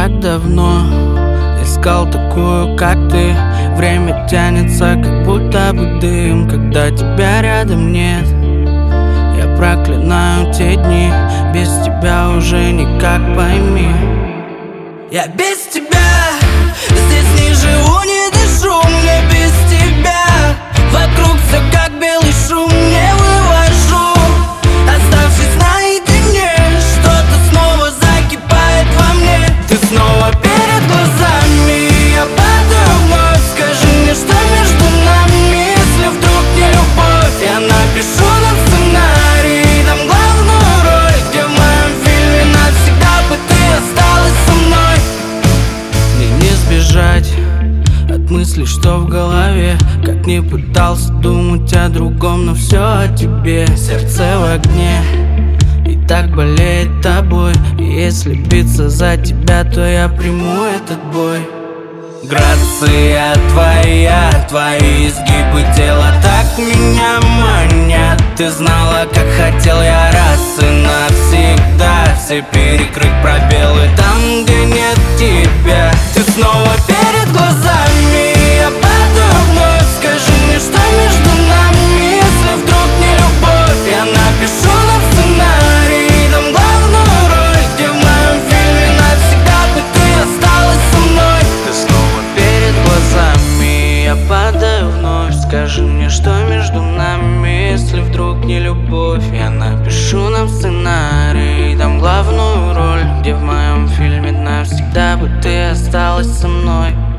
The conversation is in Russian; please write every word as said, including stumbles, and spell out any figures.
так давно искал такую, как ты. Время тянется, как будто бы дым, когда тебя рядом нет. Я проклинаю те дни, без тебя уже никак, пойми. Я без тебя здесь не живу, не дышу, мне без тебя. Вокруг все как белый шум, не вывожу. Оставшись наедине, что-то снова закипает во мне. Ты снова перед глазами, я падаю вновь. Скажи мне, что между нами, если вдруг не любовь. Я напишу нам сценарий, дам главную роль, где в моем фильме навсегда бы ты осталась со мной. Мне не сбежать от мыслей, что в голове. Как не пытался думать о другом, но все о тебе. Сердце в огне и так болеет тобой. И если биться за тебя, то я приму этот бой. Грация твоя, твои изгибы тела так меня манят. Ты знала, как хотел я раз и навсегда все перекрыть пробелы там, где нет тебя. Ты снова перед глазами, я падаю вновь. Скажи мне, что между нами, если вдруг не любовь. Я напишу нам сценарий, дам главную роль, где в моем фильме навсегда бы ты осталась со мной. Ты снова перед глазами, я падаю вновь. Скажи мне, что между нами, если вдруг не любовь. Я напишу нам сценарий, дам главную роль, где в моем фильме навсегда бы ты осталась со мной.